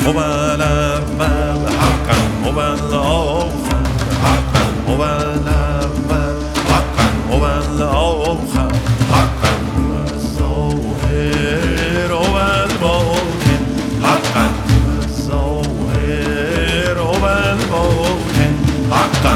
هو الأول حقا هو الآخر حقا هو الأول حقا هو الآخر حقا هو الظاهر هو الباطن حقا هو الظاهر هو الباطن حقا.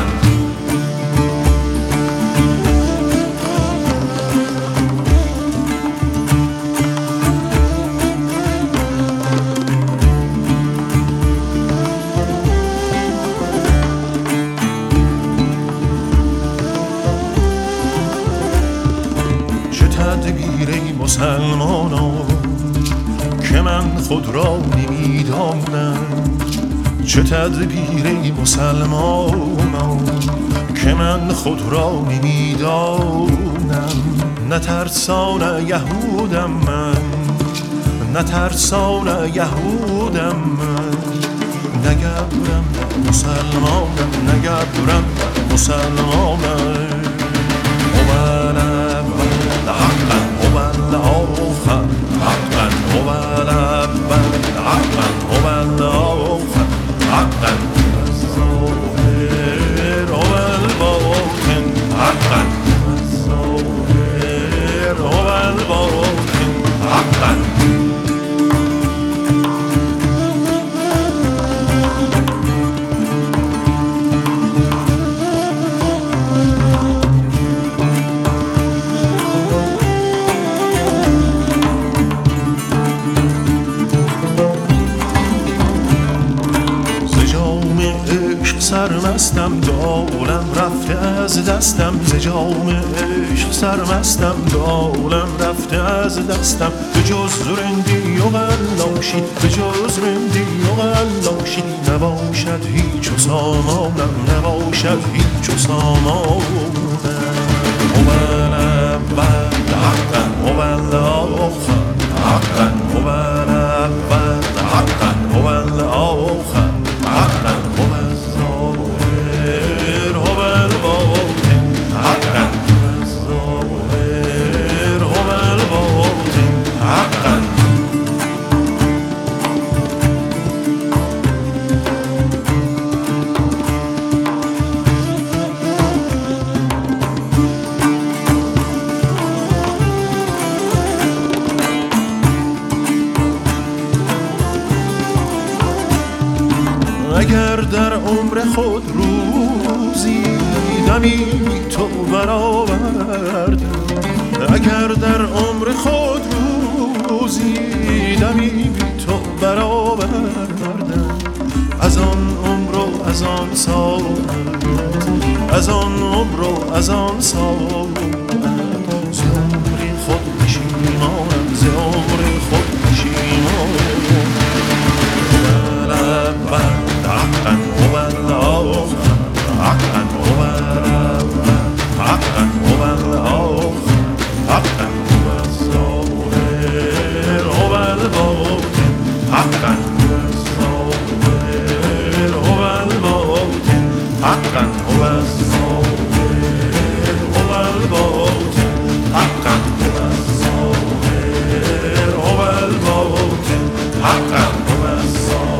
تدبیر ای مسلمانان که من خود را نمیدانم، چه تدبیر ای مسلمانان که من خود را نمیدانم. نترسان یهودم من، نترسان یهودم من، نگبرم مسلمانم، نگبرم مسلمانم. حقا هو الآخر حقا هو الأول حقا هو الآخر حقا هو الظاهر هو الباطن حقا هو الظاهر هو الباطن حقا. سرمستم دولم رفته از دستم، ز جام عشق سرمستم دولم رفته از دستم. به جز رندی و غلاشی، به جز رندی و غلاشی نباشد هیچ و سامانم، نباشد هیچ و سامانم. هو الأول حقا هو الآخر حقا هو الأول حقا هو الآخر حقا هو الظاهر هو الباطن حقا هو الظاهر هو الباطن حقا. اگر در عمر خود روزی دمی تو برآوردم، اگر در عمر خود روزی دمی تو برآوردم، از آن عمر و از آن ساعت، از آن عمر و از آن ساعت، ز عمر خود پشیمانم، ز عمر خود پشیمانم. حقا هو الآخر حقا هو الأول حقا هو الآخر حقا هو الظاهر هو الباطن حقا هو الظاهر هو الباطن حقا هو الظاهر هو الباطن حقا هو الظاهر هو الباطن حقا هو الظاهر